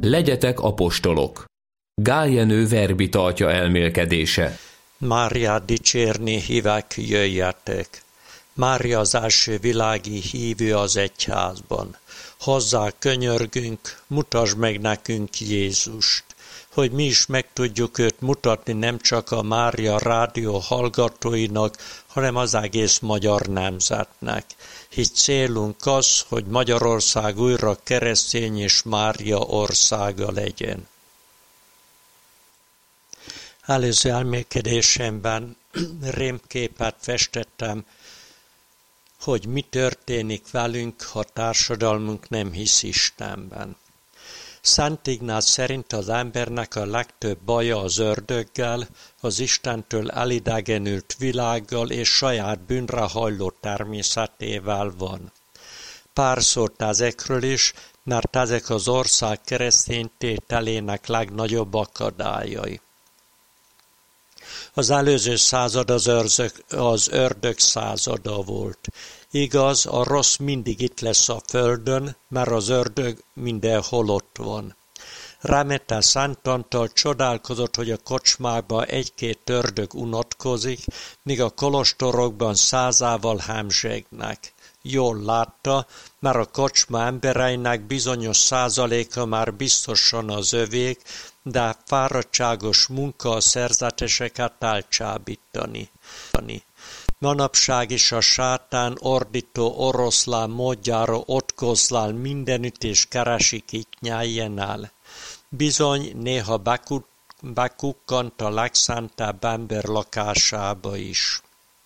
Legyetek apostolok. Gál Jenő verbitartja elmélkedése. Máriát dicsérni hívek, jöjjetek! Mária az első világi hívő az egyházban. Hozzá könyörgünk, mutasd meg nekünk Jézust, hogy mi is meg tudjuk őt mutatni nem csak a Mária rádió hallgatóinak, hanem az egész magyar nemzetnek. Hisz célunk az, hogy Magyarország újra keresztény és Mária országa legyen. Előző elmélkedésemben rémképet festettem, hogy mi történik velünk, ha társadalmunk nem hisz Istenben. Szent Ignác szerint az embernek a legtöbb baja az ördöggel, az Istentől elidegenült világgal és saját bűnre hajló természetével van. Pár szót ezekről is, mert ezek az ország keresztény tételének legnagyobb akadályai. Az előző század az ördög százada volt. Igaz, a rossz mindig itt lesz a földön, mert az ördög mindenhol ott van. Rámette Szent Antal csodálkozott, hogy a kocsmákban egy-két ördög unatkozik, míg a kolostorokban 100-ával hemzsegnek. Jól látta, mert a kocsma embereinek bizonyos százaléka már biztosan az övék, de fáradtságos munka a szerzeteseket elcsábítani. Manapság is a sátán ordító oroszlán módjára ott kozlál mindenütt és keresi, kit nyeljen el. Bizony néha bekukkant a legszentebb ember lakásába is.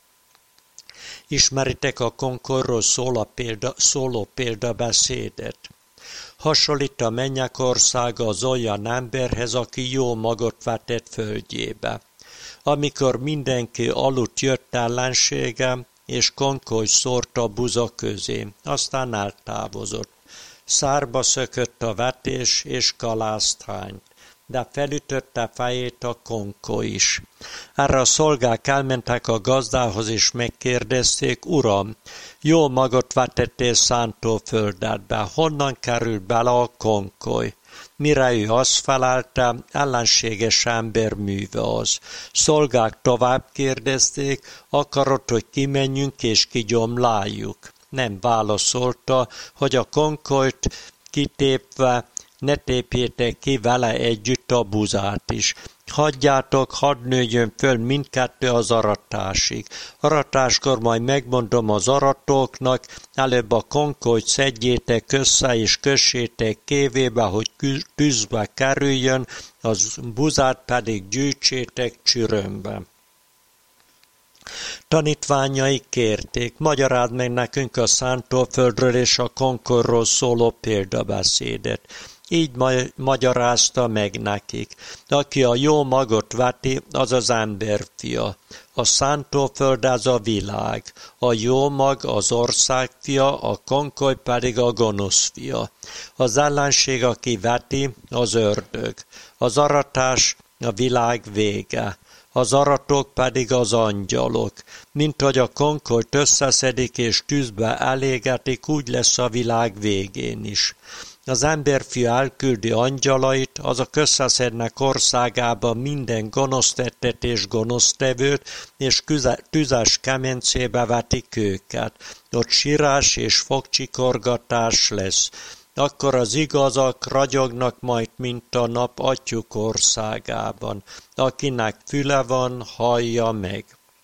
Ismeritek a Konkorról szóló példabeszédet? Hasonlít a mennyek országa az olyan emberhez, aki jó magot vetett földjébe. Amikor mindenki aludt, jött ellensége, és konkoly szórt a buza közé, aztán eltávozott. Szárba szökött a vetés, és kalászt hányt, de felütötte fejét a konkoly is. Erre a szolgák elmentek a gazdához, és megkérdezték: Uram, jó magot vetettél szántóföldedbe, honnan került bele a konkoly? Mire ő azt felelte, ellenséges ember műve az. Szolgák tovább kérdezték: akarod, hogy kimenjünk és kigyomláljuk? Nem válaszolta, hogy a konkolyt kitépve ne tépjétek ki vele együtt a buzát is. Hagyjátok, hadd nőjön föl mindkettő az aratásig. Aratáskor majd megmondom az aratóknak, előbb a konkolyt szedjétek össze és kössétek kévébe, hogy tűzbe kerüljön, az buzát pedig gyűjtsétek csürömbe. Tanítványai kérték: magyarázd meg nekünk a szántóföldről és a konkorról szóló példabeszédet. Így magyarázta meg nekik: aki a jó magot veti, az az emberfia. A szántóföld az a világ, a jó mag az ország fia, a konkoly pedig a gonosz fia. Az ellenség, aki veti, az ördög. Az aratás a világ vége. Az aratók pedig az angyalok. Mint hogy a konkolyt összeszedik és tűzbe elégetik, úgy lesz a világ végén is. Az emberfia elküldi angyalait, azok összeszednek országába minden gonosztettet és gonosztevőt, és tüzes kemencébe vetik őket. Ott sírás és fogcsikorgatás lesz. Akkor az igazak ragyognak majd, mint a nap atyuk országában. Akinek füle van, hallja meg.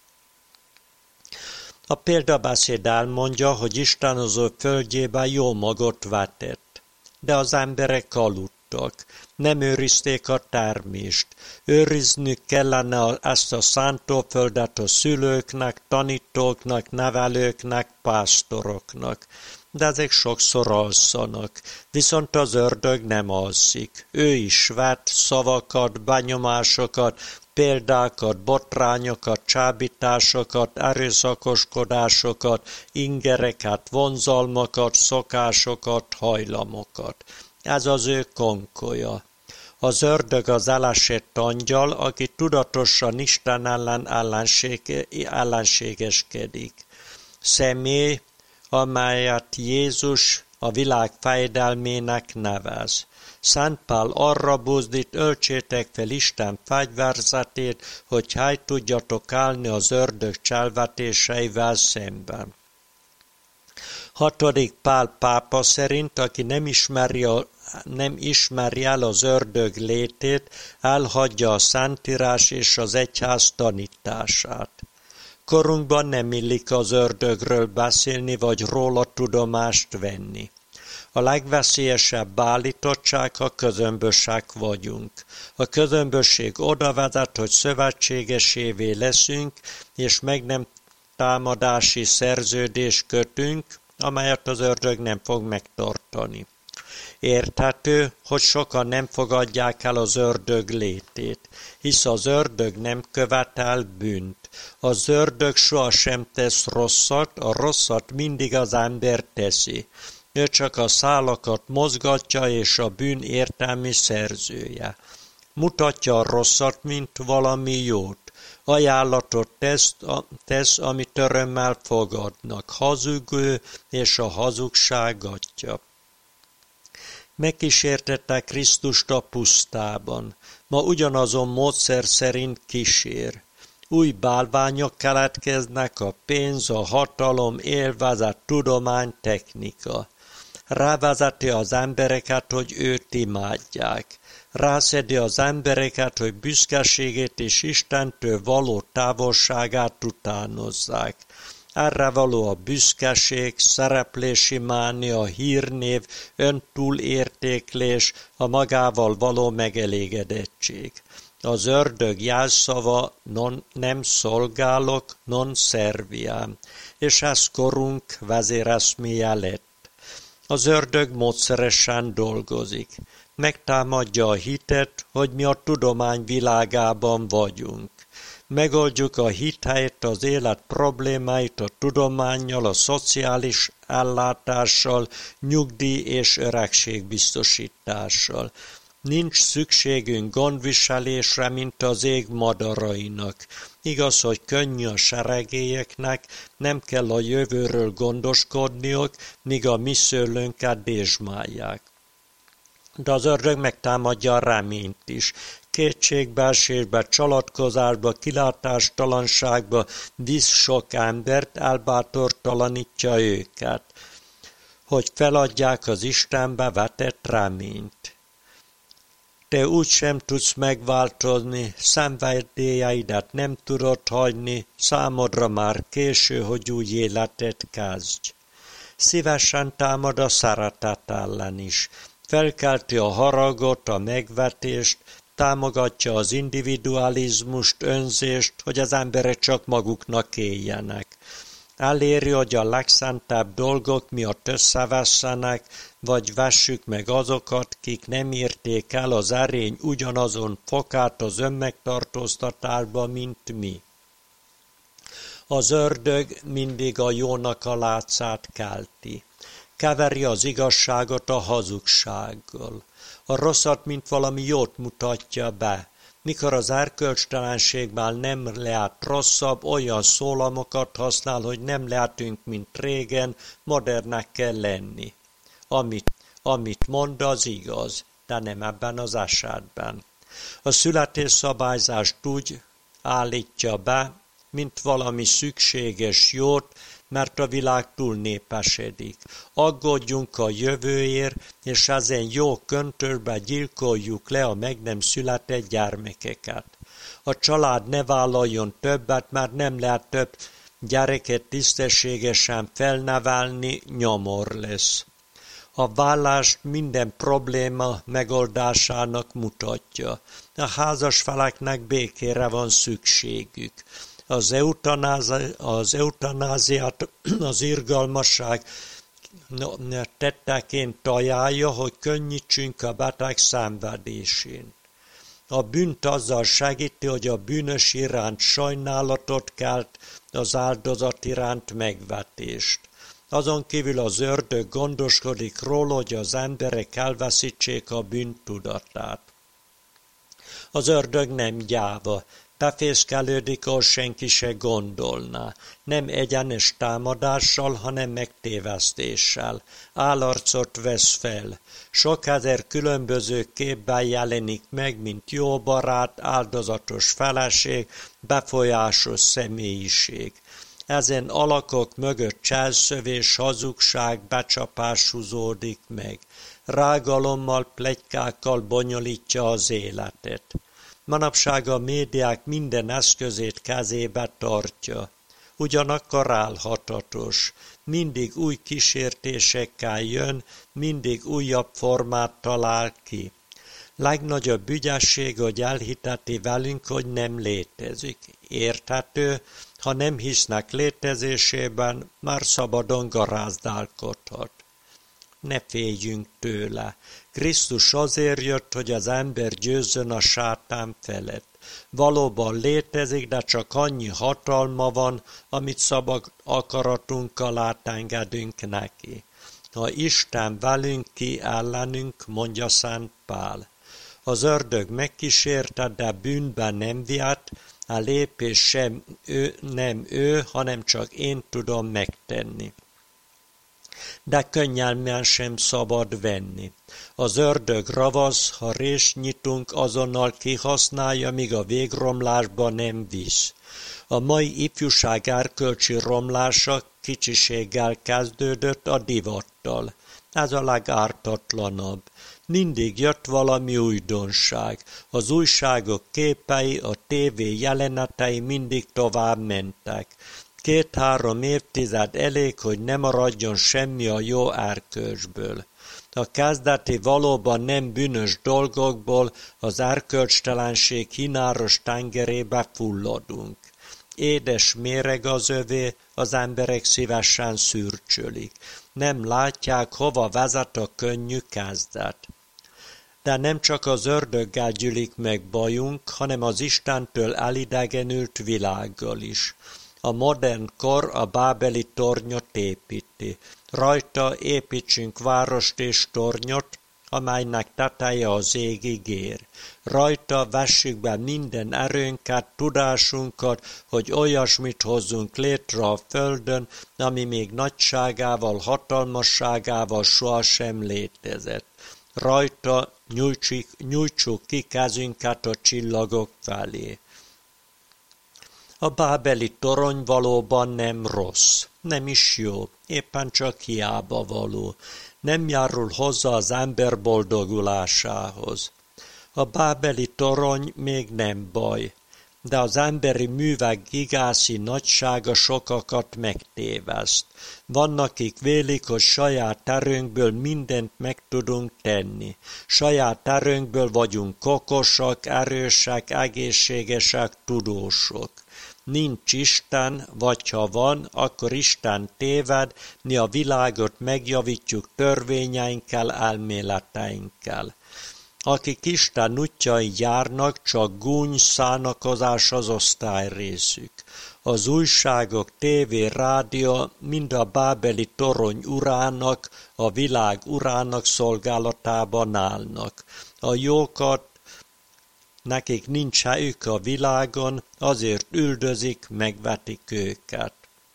A példabeszéd elmondja, hogy Isten az ő földjében jó magot vetett. De az emberek aludtak, nem őrizték a termést. Őriznük kellene ezt a szántóföldet a szülőknek, tanítóknak, nevelőknek, pásztoroknak. De ezek sokszor alszanak, viszont az ördög nem alszik. Ő is vet szavakat, benyomásokat, példákat, botrányokat, csábításokat, erőszakoskodásokat, ingereket, vonzalmakat, szokásokat, hajlamokat. Ez az ő konkolya. Az ördög az elesett angyal, aki tudatosan Isten ellen ellenségeskedik. Személy, amelyet Jézus a világ fejedelmének nevez. Szent Pál arra buzdít, öltsétek fel Isten fegyverzetét, hogy helyt tudjatok állni az ördög cselvetéseivel szemben. 6. Pál pápa szerint, aki nem ismeri el az ördög létét, elhagyja a Szentírás és az egyház tanítását. Korunkban nem illik az ördögről beszélni, vagy róla tudomást venni. A legveszélyesebb állítottság, ha közömbösek vagyunk. A közömbösség oda vezet, hogy szövetségesévé leszünk, és meg nem támadási szerződést kötünk, amelyet az ördög nem fog megtartani. Érthető, hogy sokan nem fogadják el az ördög létét, hisz az ördög nem követel bűnt. Az ördög sohasem tesz rosszat, a rosszat mindig az ember teszi. Ő csak a szálakat mozgatja, és a bűn értelmi szerzője. Mutatja a rosszat, mint valami jót. Ajánlatot tesz, amit örömmel fogadnak. Hazugő és a hazugság atya. Megkísértette Krisztust a pusztában. Ma ugyanazon módszer szerint kísér. Új bálványok keletkeznek, a pénz, a hatalom, élvezet, tudomány, technika. Rávezeti az embereket, hogy őt imádják. Rászedi az embereket, hogy büszkeségét és Istentől való távolságát utánozzák. Erre való a büszkeség, szereplési mánia, hírnév, öntúlértéklés, a magával való megelégedettség. Az ördög jelszava nem szolgálok, non serviam, és ez korunk vezéreszméje lett. Az ördög módszeresen dolgozik. Megtámadja a hitet, hogy mi a tudomány világában vagyunk. Megoldjuk a hit helyett az élet problémáit a tudománnyal, a szociális ellátással, nyugdíj és öregségbiztosítással. Nincs szükségünk gondviselésre, mint az ég madarainak. Igaz, hogy könnyű a seregélyeknek, nem kell a jövőről gondoskodniuk, míg a mi szőlőnket dézsmálják. De az ördög megtámadja a reményt is. Kétségbeesésbe, csalatkozásba, kilátástalanságba visz sok embert, elbátortalanítja őket, hogy feladják az Istenbe vetett reményt. Te úgysem tudsz megváltozni, szenvedélyeidet nem tudod hagyni, számodra már késő, hogy új életet kezdj. Szívesen támad a szeretet ellen is. Felkelti a haragot, a megvetést, támogatja az individualizmust, önzést, hogy az emberek csak maguknak éljenek. Eléri, hogy a legszentebb dolgok miatt összevesszenek, vagy vessük meg azokat, kik nem érték el az erény ugyanazon fokát az önmegtartóztatásba, mint mi. Az ördög mindig a jónak a látszát kelti. Keveri az igazságot a hazugsággal. A rosszat, mint valami jót mutatja be. Mikor az erkölcstelenségben nem lehet rosszabb, olyan szólamokat használ, hogy nem lehetünk, mint régen, modernek kell lenni. Amit mond, az igaz, de nem ebben az esetben. A születésszabályzást úgy állítja be, mint valami szükséges jót, mert a világ túlnépesedik. Aggódjunk a jövőért, és ezen jó köntörbe gyilkoljuk le a meg nem született gyermekeket. A család ne vállaljon többet, mert nem lehet több gyereket tisztességesen felnevelni, nyomor lesz. A vállást minden probléma megoldásának mutatja. A házasfeleknek békére van szükségük. Az eutanáziát az irgalmasság tetteként ajánlja, hogy könnyítsünk a beteg szenvedésén. A bűnt azzal segíti, hogy a bűnös iránt sajnálatot kelt, az áldozat iránt megvetést. Azon kívül az ördög gondoskodik róla, hogy az emberek elveszítsék a bűntudatát. Az ördög nem gyáva, Befészkelődik, ahol senki se gondolná. Nem egyenes támadással, hanem megtévesztéssel. Állarcot vesz fel. Sok ezer különböző képben jelenik meg, mint jó barát, áldozatos feleség, befolyásos személyiség. Ezen alakok mögött cselszövés, hazugság, becsapás húzódik meg. Rágalommal, pletykákkal bonyolítja az életet. Manapság a médiák minden eszközét kezébe tartja. Ugyanakkor álhatatos. Mindig új kísértésekkel jön, mindig újabb formát talál ki. Legnagyobb ügyesség, hogy elhiteti velünk, hogy nem létezik. Érthető, ha nem hisznek létezésében, már szabadon garázdálkodhat. Ne féljünk tőle. Krisztus azért jött, hogy az ember győzzön a sátán felett. Valóban létezik, de csak annyi hatalma van, amit szabad akaratunkkal átengedünk neki. Ha Isten velünk, ki ellenünk, mondja Szent Pál. Az ördög megkísérte, de bűnben nem vitt, a lépés sem nem ő, hanem csak én tudom megtenni. De könnyelmen sem szabad venni. Az ördög ravasz, ha rést nyitunk, azonnal kihasználja, míg a végromlásba nem visz. A mai ifjúság erkölcsi romlása kicsiséggel kezdődött a divattal. Ez a legártatlanabb. Mindig jött valami újdonság. Az újságok képei, a tévé jelenetei mindig tovább mentek. 2-3 évtized elég, hogy ne maradjon semmi a jó erkölcsből. A kezdeti valóban nem bűnös dolgokból az erkölcstelenség hináros tengerébe fulladunk. Édes méreg az övé, az emberek szívesen szürcsölik. Nem látják, hova vezet a könnyű kezdet. De nem csak az ördöggel gyűlik meg bajunk, hanem az Istentől elidegenült világgal is. A modern kor a bábeli tornyot építi. Rajta építsünk várost és tornyot, amelynek teteje az égig ér. Rajta vessük be minden erőnket, tudásunkat, hogy olyasmit hozzunk létre a földön, ami még nagyságával, hatalmasságával sohasem létezett. Rajta nyújtsuk ki kezünket a csillagok felé. A bábeli torony valóban nem rossz, nem is jó, éppen csak hiába való. Nem járul hozzá az ember boldogulásához. A bábeli torony még nem baj, de az emberi művek gigászi nagysága sokakat megtéveszt. Vannak, akik vélik, hogy saját erőnkből mindent meg tudunk tenni. Saját erőnkből vagyunk okosak, erősek, egészségesek, tudósok. Nincs Isten, vagy ha van, akkor Isten téved, mi a világot megjavítjuk törvényeinkkel, elméleteinkkel. Akik Isten útjain járnak, csak gúny, szánakozás az osztályrészük. Az újságok, tévé, rádió mind a bábeli torony urának, a világ urának szolgálatában állnak. A jókat, nekik nincs helyük a világon, azért üldözik, megvetik őket.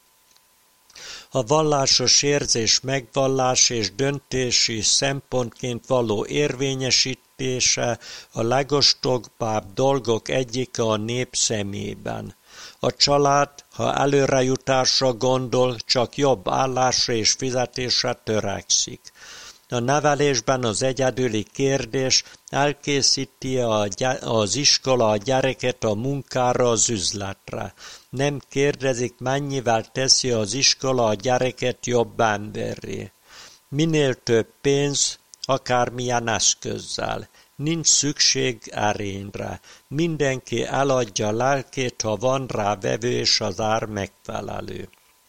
A vallásos érzés megvallás és döntési szempontként való érvényesítése a legostogpább dolgok egyike a nép szemében. A család, ha előrejutásra gondol, csak jobb állásra és fizetésre törekszik. A nevelésben az egyedüli kérdés, elkészíti az iskola a gyereket a munkára, az üzletre. Nem kérdezik, mennyivel teszi az iskola a gyereket jobb emberré. Minél több pénz, akármilyen eszközzel. Nincs szükség erényre. Mindenki eladja lelkét, ha van rá vevő és az ár megfelelő.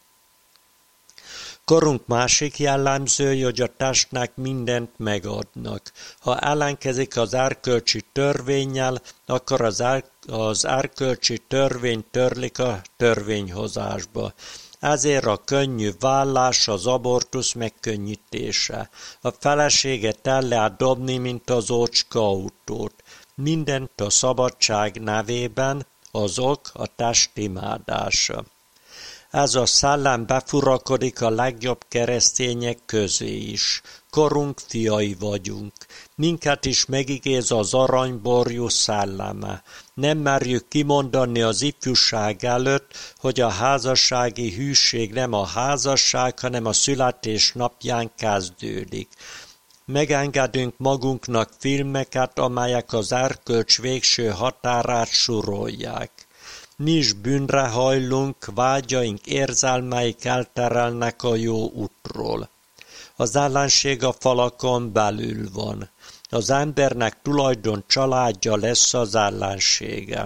Korunk másik jellemzője, hogy a testnek mindent megadnak. Ha ellenkezik az erkölcsi törvénnyel, akkor az erkölcsi törvény törlik a törvényhozásba. Ezért a könnyű vállás, az abortusz megkönnyítése. A feleséget el lehet dobni, mint az ócska autót. Mindent a szabadság nevében, azok a test imádása. Ez a szellem befurakodik a legjobb keresztények közé is. Korunk fiai vagyunk. Minket is megigéz az aranyborjú szelleme. Nem merjük kimondani az ifjúság előtt, hogy a házassági hűség nem a házasság, hanem a születés napján kezdődik. Megengedünk magunknak filmeket, amelyek az erkölcs végső határát surolják. Mi is bűnre hajlunk, vágyaink, érzelmeik elterelnek a jó útról. Az ellenség a falakon belül van. Az embernek tulajdon családja lesz az ellensége.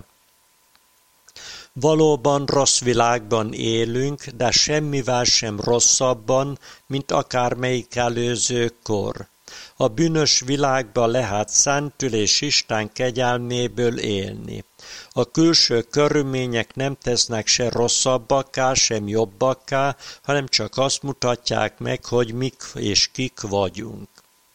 Valóban rossz világban élünk, de semmivel sem rosszabban, mint akármelyik előző kor. A bűnös világban lehet szentül és Isten kegyelméből élni. A külső körülmények nem tesznek se rosszabbakká, sem jobbakká, hanem csak azt mutatják meg, hogy mik és kik vagyunk.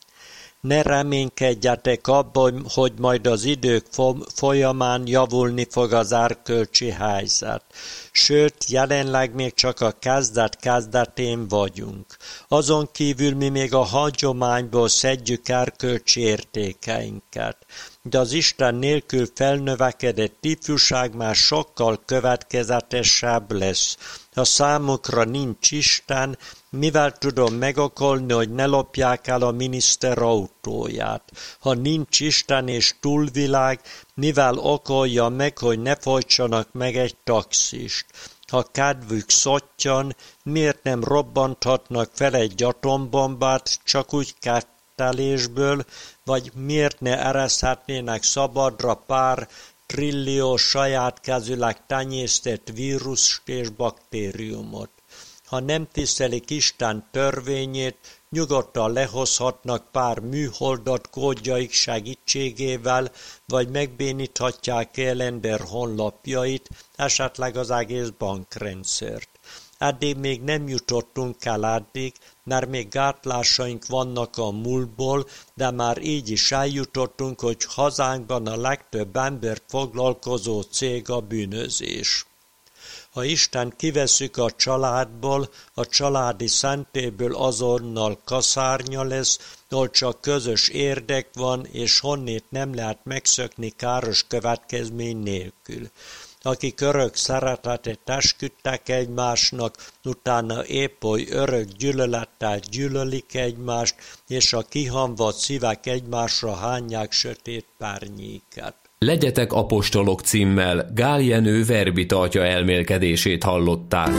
Ne reménykedjetek abban, hogy majd az idők folyamán javulni fog az erkölcsi helyzet. Sőt, jelenleg még csak a kezdet-kezdetén vagyunk. Azon kívül mi még a hagyományból szedjük erkölcsi értékeinket. De az Isten nélkül felnövekedett ifjúság már sokkal következetesebb lesz. Ha számukra nincs Isten, mivel tudom megokolni, hogy ne lopják el a miniszter autóját? Ha nincs Isten és túlvilág, mivel okolja meg, hogy ne folytsanak meg egy taxist? Ha kedvük szottyan, miért nem robbanthatnak fel egy atombombát csak úgy kettelésből, vagy miért ne ereszhetnének szabadra pár trillió saját kezűleg tenyésztett vírust és baktériumot? Ha nem tisztelik Isten törvényét, nyugodtan lehozhatnak pár műholdat kódjaik segítségével, vagy megbéníthatják el ember honlapjait, esetleg az egész bankrendszert. Eddig még nem jutottunk el addig, mert még gátlásaink vannak a múltból, de már így is eljutottunk, hogy hazánkban a legtöbb embert foglalkozó cég a bűnözés. Ha Isten kivesszük a családból, a családi szentélyből azonnal kaszárnya lesz, ahol csak közös érdek van, és honnét nem lehet megszökni káros következmény nélkül. Akik örök szeretetet esküdtek egymásnak, utána épp oly örök gyűlölettel gyűlölik egymást, és a kihamvadt szívek egymásra hányják sötét párnyéket. Legyetek apostolok címmel Gál Jenő verbi tartja elmélkedését hallották.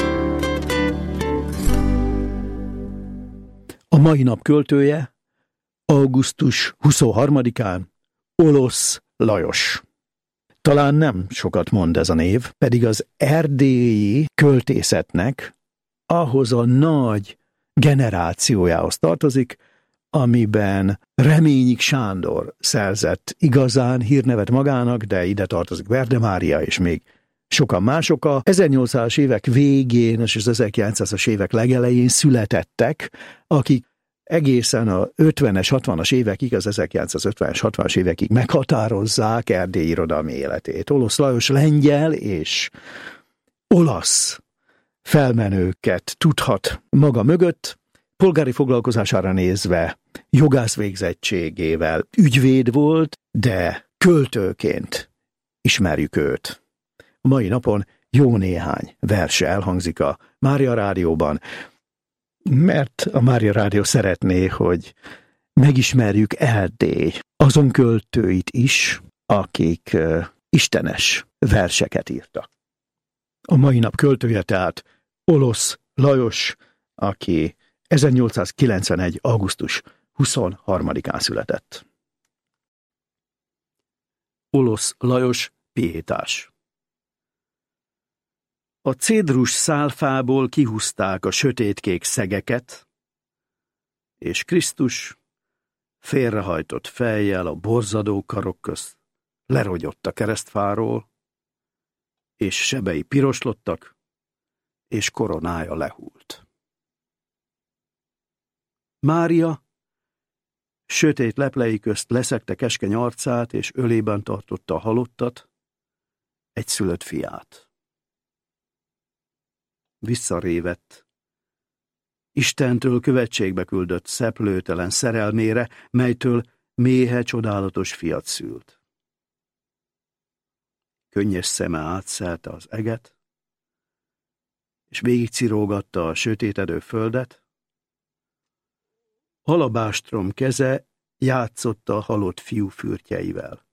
A mai nap költője augusztus 23-án Olosz Lajos. Talán nem sokat mond ez a név, pedig az erdélyi költészetnek ahhoz a nagy generációjához tartozik, amiben Reményik Sándor szerzett igazán hírnevet magának, de ide tartozik Verde Mária és még sokan mások. A 1800-as évek végén és az 1900-as évek legelején születettek, akik egészen a 50-es, 60-as évekig, az 1950-es, 60-as évekig meghatározzák Erdély irodalmi életét. Olosz Lajos lengyel és olasz felmenőket tudhat maga mögött, polgári foglalkozására nézve jogász végzettségével ügyvéd volt, de költőként ismerjük őt. A mai napon jó néhány verse elhangzik a Mária Rádióban, mert a Mária Rádió szeretné, hogy megismerjük Erdély azon költőit is, akik istenes verseket írtak. A mai nap költője tehát Olosz Lajos, aki 1891. augusztus 23-án született. Olosz Lajos piétás. A cédrus szálfából kihúzták a sötétkék szegeket, és Krisztus félrehajtott fejjel a borzadó karok közt lerogyott a keresztfáról, és sebei piroslottak, és koronája lehult. Mária sötét leplei közt leszegte keskeny arcát, és ölében tartotta a halottat, egyszülött fiát. Visszarévett. Istentől követségbe küldött szeplőtelen szerelmére, melytől méhe csodálatos fiat szült. Könnyes szeme átszelte az eget, és végigcirógatta a sötétedő földet. Alabástrom keze játszotta a halott fiú fürtjeivel.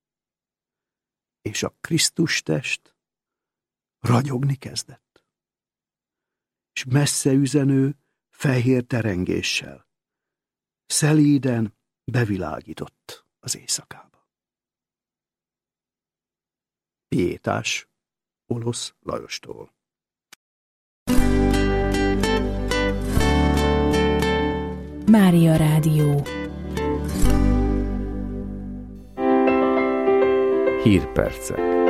És a Krisztus test ragyogni kezdett, és messze üzenő fehér terengéssel szelíden bevilágított az éjszakába. Piétás Olosz Lajostól. Mária Rádió. Hírpercek.